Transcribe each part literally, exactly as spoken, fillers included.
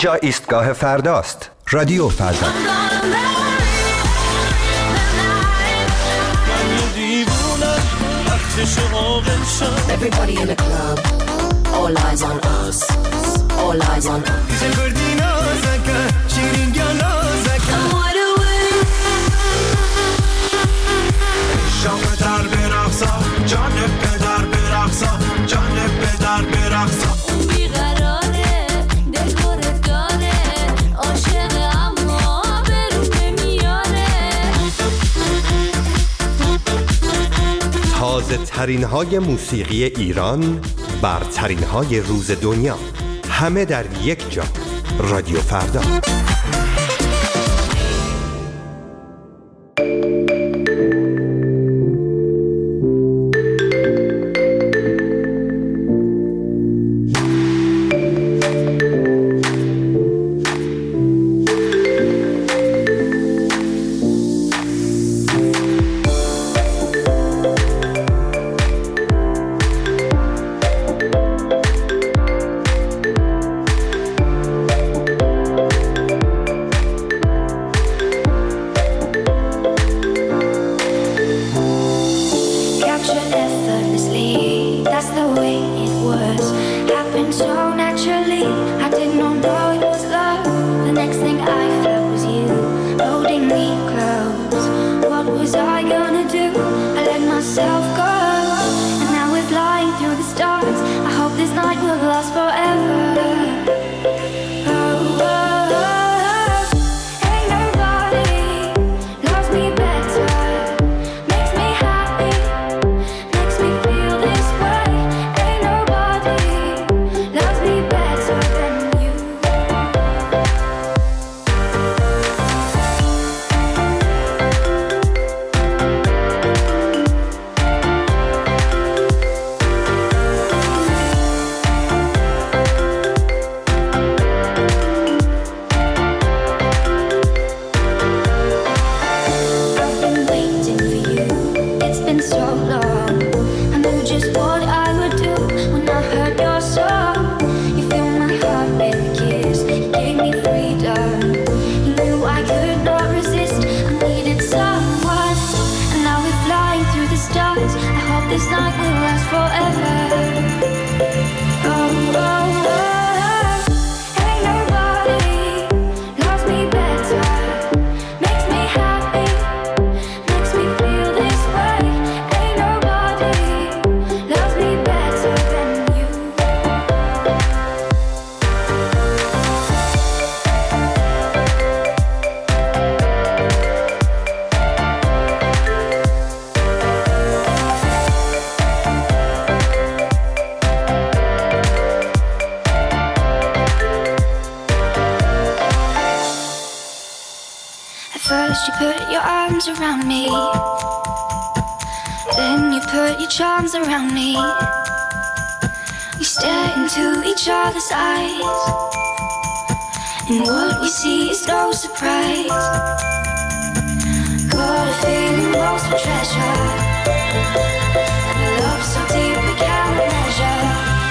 اینجا ایستگاه فرداست. رادیو فردا. Everybody in the club, all eyes on us, all eyes on us. I'm wide awake. شام در برقصا، جان پدر برقصا، جان پدر برقصا. اون بیقراره، دلخور داره، عاشق اما برون نمیاره. تازه ترین های موسیقی ایران، برترین های روز دنیا، همه در یک جا. رادیو فردا. First you put your arms around me, then you put your charms around me. We stare into each other's eyes, and what we see is no surprise. Got a feeling lost for treasure, and a love so deep we can't measure.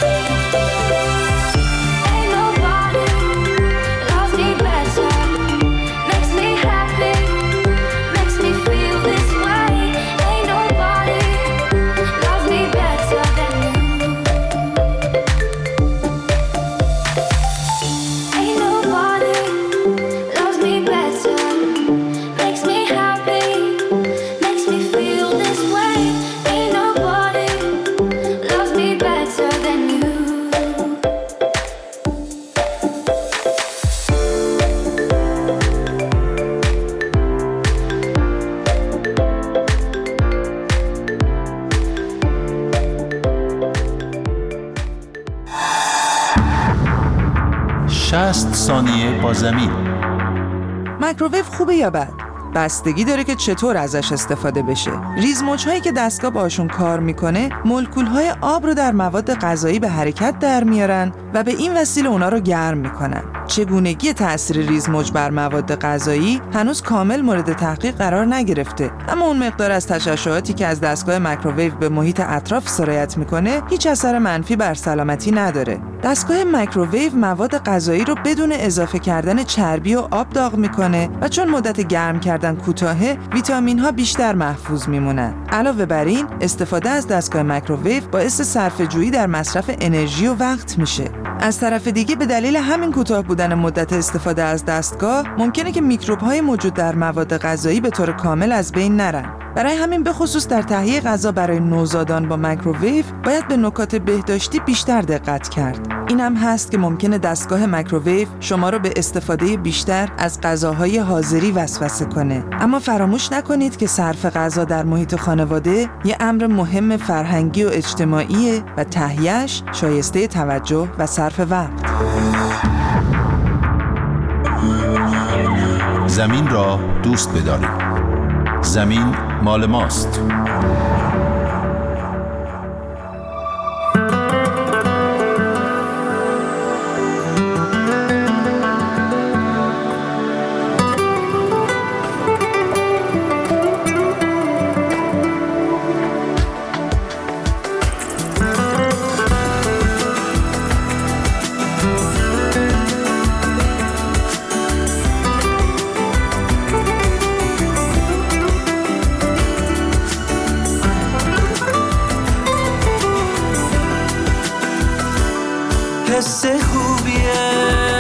شصت ثانیه با زمین. مایکروویو خوبه یا بد؟ بستگی داره که چطور ازش استفاده بشه. ریزموج‌هایی که دستگاه باشون کار میکنه مولکول‌های آب رو در مواد غذایی به حرکت در میارن و به این وسیله اونا رو گرم میکنن. چگونگی تأثیر ریزموج بر مواد غذایی هنوز کامل مورد تحقیق قرار نگرفته، اما اون مقدار از تشعشعاتی که از دستگاه مایکروویو به محیط اطراف سرایت میکنه هیچ اثر منفی بر سلامتی نداره. دستگاه مایکروویو مواد غذایی رو بدون اضافه کردن چربی و آب داغ میکنه و چون مدت گرم کردن کوتاهه، ویتامین ها بیشتر محفوظ میمونن. علاوه بر این، استفاده از دستگاه مایکروویو باعث صرفه‌جویی در مصرف انرژی و وقت میشه. از طرف دیگه به دلیل همین کوتاه بودن مدت استفاده از دستگاه، ممکنه که میکروب‌های موجود در مواد غذایی به طور کامل از بین نرن. برای همین به خصوص در تهیه غذا برای نوزادان با مایکروویو باید به نکات بهداشتی بیشتر دقت کرد. این هم هست که ممکنه دستگاه مایکروویو شما رو به استفاده بیشتر از غذاهای حاضری وسوسه کنه. اما فراموش نکنید که صرف غذا در محیط خانواده یه امر مهم فرهنگی و اجتماعیه و تهیه‌اش شایسته توجه و صرف وقت. زمین را دوست بدارید. زمین مال ماست. حس خوبیه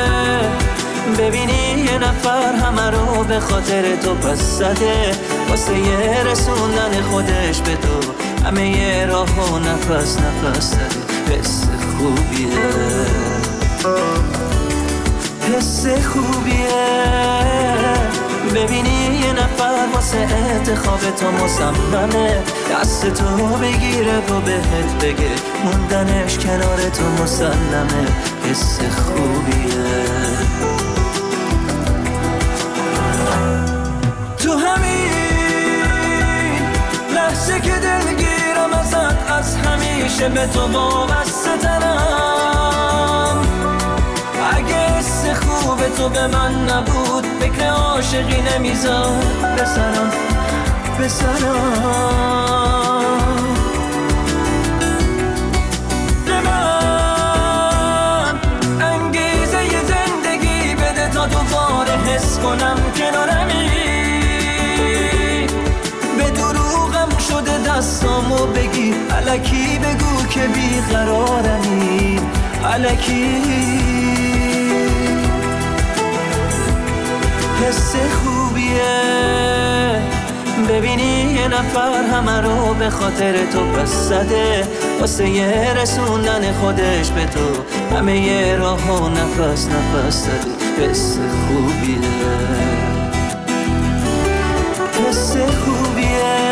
ببینی یه نفر همه رو به خاطر تو پس زده، واسه یه رسوندن خودش به تو همه یه راه و نفس نفس زده. حس خوبیه حس خوبیه ببینی یه نفر واسه انتخاب تو مصممه، دست تو بگیره و بهت بگه موندنش کنار تو مسلمه. حس خوبیه تو همین لحظه که دلگیرم ازت، از همیشه به تو وابسته ترم. اگه حس خوب تو به من نبود فکر عاشقی نمیذار بسرم بسرم به من انگیزه ی زندگی بده تا دوباره حس کنم کنارمی. به دروغم شده دستامو بگی، الکی بگو که بیقرارمی، الکی. حس خوبیه ببینی یه نفر همه رو به خاطر تو پس زده، واسه یه رسوندن خودش به تو همه یه راه و نفس نفس زده. حس خوبیه حس خوبیه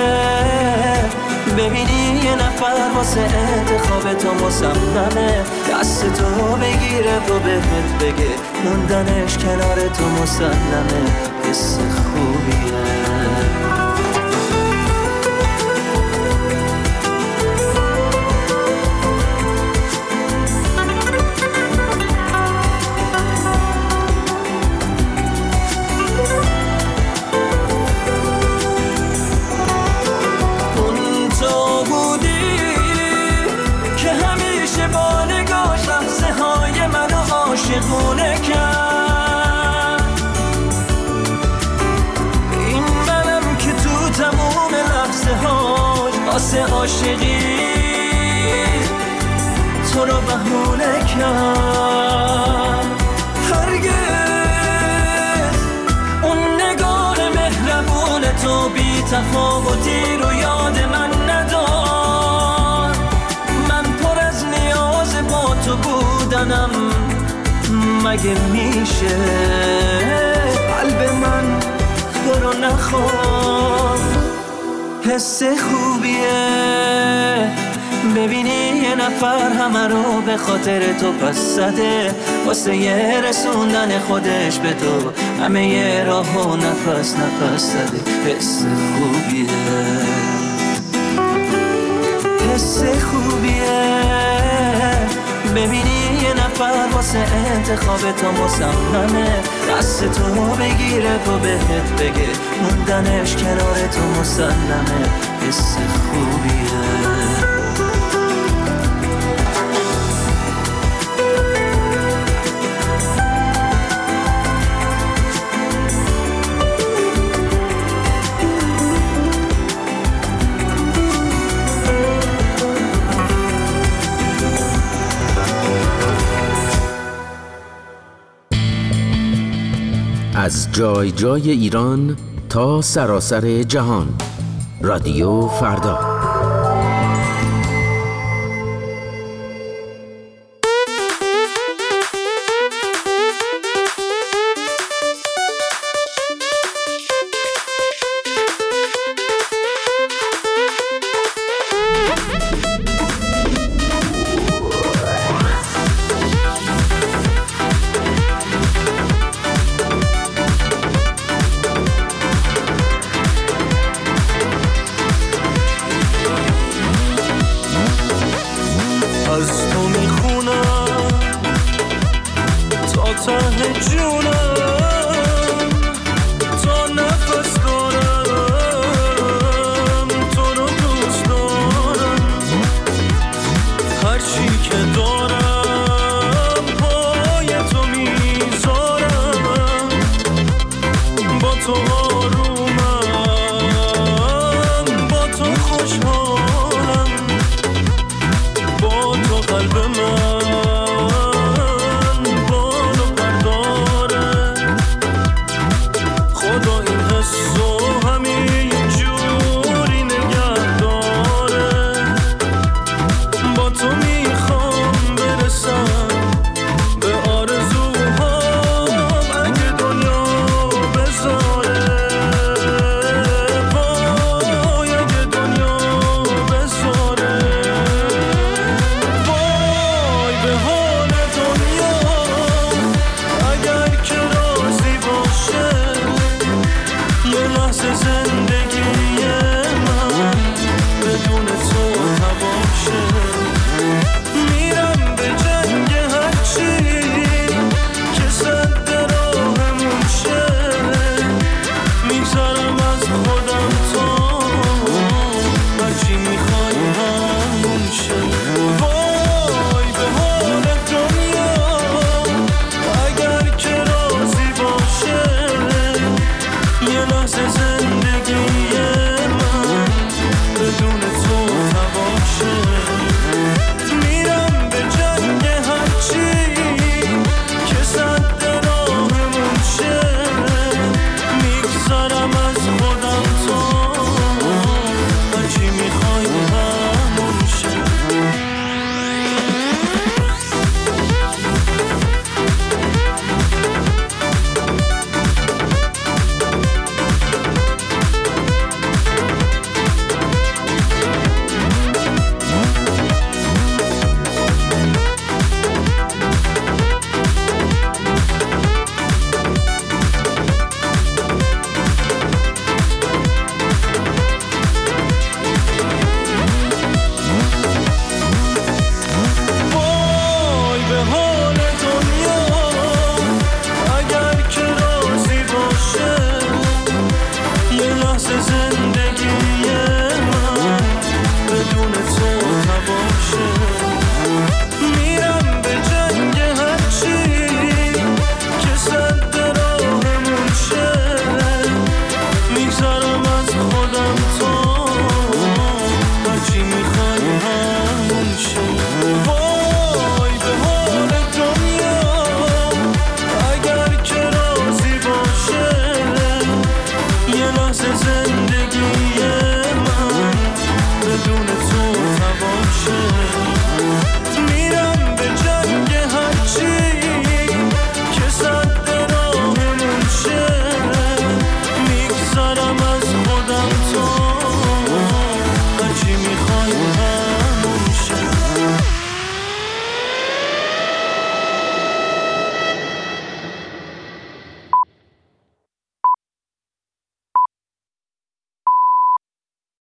ببینی یه نفر واسه انتخاب تو مصممه، دست تو بگیره و بهت بگه موندنش کنار تو مسلمه. حس خوبیه عاشقونه کرد. این منم که تو تموم لحظه هاش واسه عاشقی تو رو بهونه کرد. هرگز اون نگاه مهربون تو بی تفاوتی رو یاد من ندار. من پر از نیاز با تو بودنم، مگه میشه قلب من تو رو نخواد. حس خوبیه ببینی یه نفر همه رو به خاطر تو پس زده، واسه یه رسوندن خودش به تو همه یه راه و نفس نفس زده. حس خوبیه حس خوبیه ببینی یه نفر واسه انتخاب تو مصممه، دست تو بگیره و بهت بگه موندنش کنار تو مسلمه، حس خوبیه. از جای جای ایران تا سراسر جهان، رادیو فردا. از تو میخونم تا ته جونم،